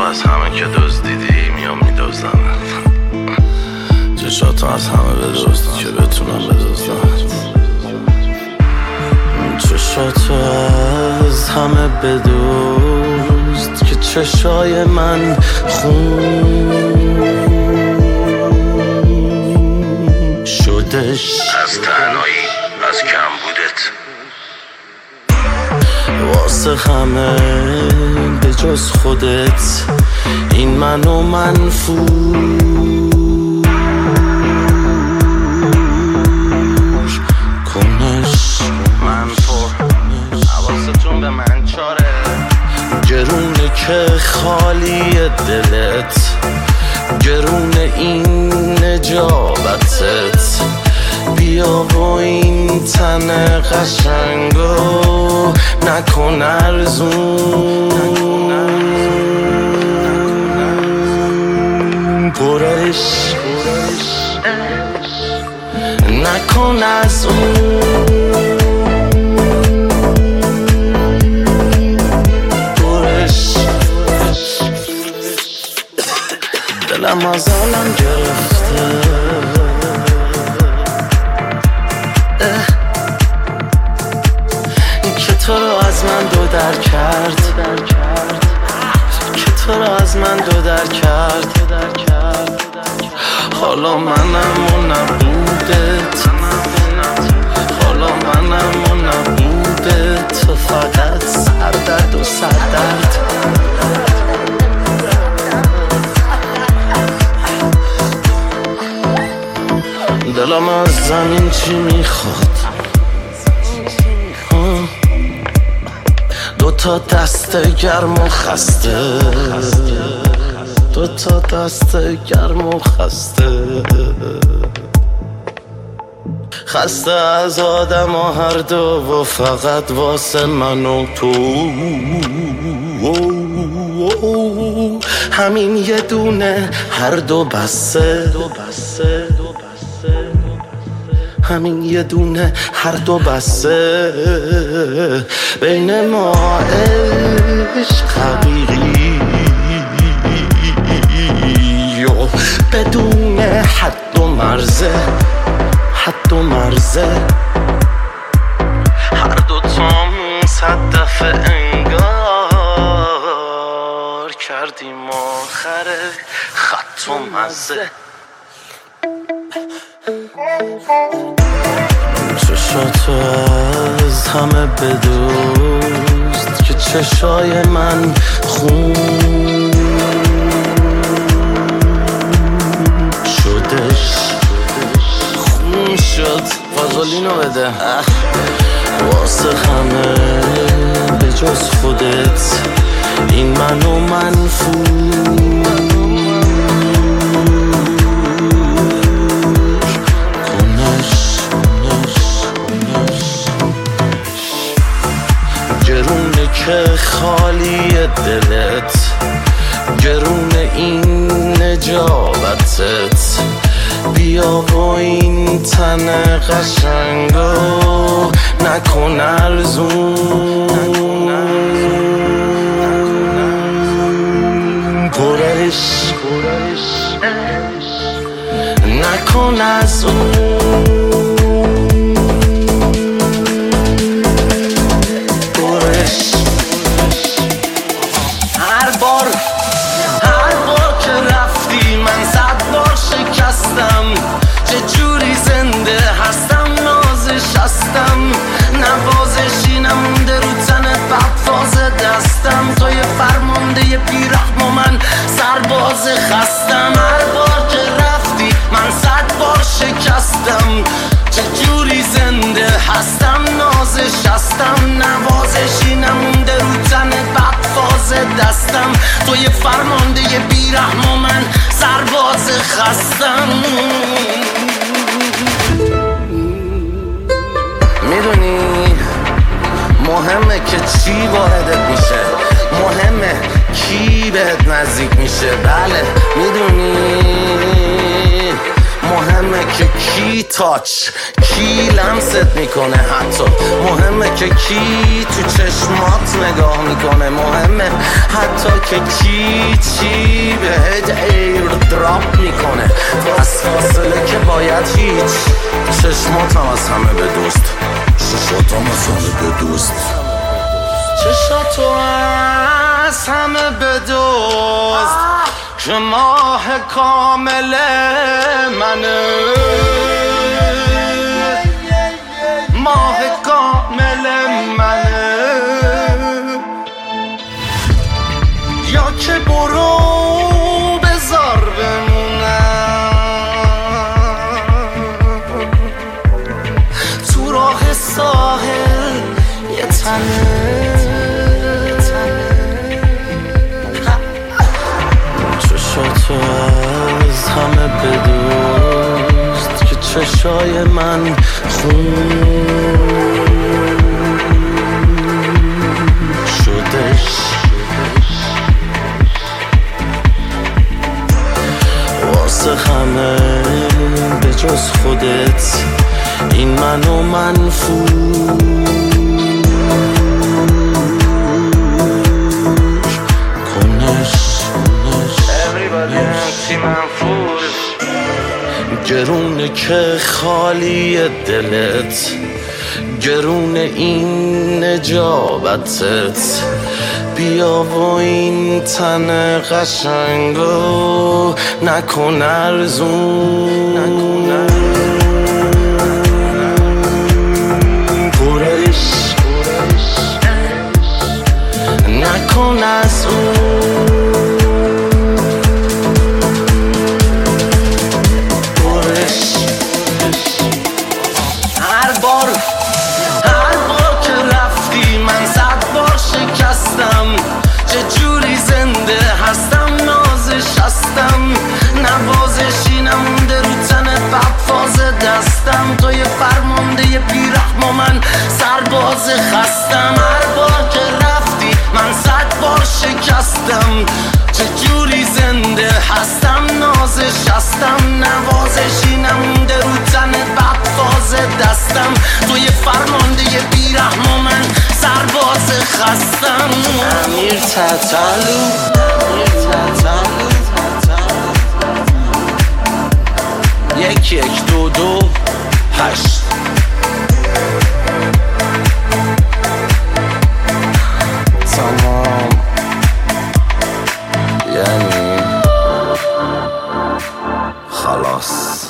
از همه که دزدیدی میام میدزدم. چشاتو از همه بدزد که بتونم بدزدم. چشاتو از همه بدزد که چشای من خون شدش. از تنهایی، از کمبودت، واسه همه به جز خودت این منو منفور کنش. منفور حواستون به من چاره، گرونه که خالی دلت، گرونه این نجابتت. بیا و این تن قشنگو نکن ارزون، پرش نکن از اون، پرش. دلم از عالم گرفته که تو رو از من دو در کرد، که تو رو از من دو در کرد. حالا منم و نبودت، حالا منم و نبودت، تو فقط سردرد و سردرد. دلم از زمین چی میخواد؟ دوتا دست گرم و خسته، دوتا دست گرم و خسته، خسته از آدم و هر دو و فقط واسه من و تو. همین یه دونه هر دو بسه، همین یه دونه هر دو بسه. بین ما عشق حقیقی بدون حد و مرزه، حد و مرزه. هر دو تامون 100 دفعه انگار کردیم آخر خط و مزه. چشاتو از همه بدزد که چشای من خون شدش، خون شد. فازولینو بده واسه همه به جز خودت این منو منفور کنش. گرونه که خالی دلت، گرونه این نجابتت. بیا و این تن قشنگو نکن ارزون، پرش نکن از اون، پرش. هر بار که رفتی من 100 بار شکستم. چه جوری زنده هستم نازش هستم، نوازشی نمونده رو تنت بدفاز دستم. تو یه فرمانده یه بیرحم و من سرباز خستم. هر بار که رفتی من 100 بار شکستم. چه جوری زنده هستم نازش هستم، نوازشی نمونده رو تنت بدفاز دستم. تو یه فرمانده یه بیرحم و من سرباز خستم. میدونی مهمه که چی واردت میشه، مهمه کی بهت نزدیک میشه. بله میدونی مهمه که کی تاچ کی لمست میکنه، حتی مهمه که کی تو چشمات نگاه میکنه، مهمه حتی که کی چی بهت ایر دراپ میکنه. تو از فاصله که باید هیچ چشماتم از همه به دوست، چشماتم از همه به دوست، چشاتو از همه به دوست که ماه کامل منه، ماه کامل منه. یا که برو بذار بمونم تو راه ساحل یه تنه، چشاتو از همه به دوست که چشای من خون شدش. واسه همه به جز خودت این منو منفور گرونه که خالی دلت، گرونه این نجابتت، بیا و این تن قشنگو نکن ارزون، پرش نکن از اون، هر بار که رفتی من 100 بار شکستم، چجوری زنده هستم نازش هستم، نوازشی نمونده رو تنت بفاز دستم، تو یه فرمانده یه بیرحم و من سرباز خستم. هر بار که رفتی من 100 بار شکستم، چجوری زنده هستم نازش هستم، نوازشی نمونده رو تنت بفاز دستم، تو یه فرمانده یه بیرحم و من سرباز خستم. امیر تتلو، امیر تتلو، 1 1 2 2 8 تمام، یعنی خلاص.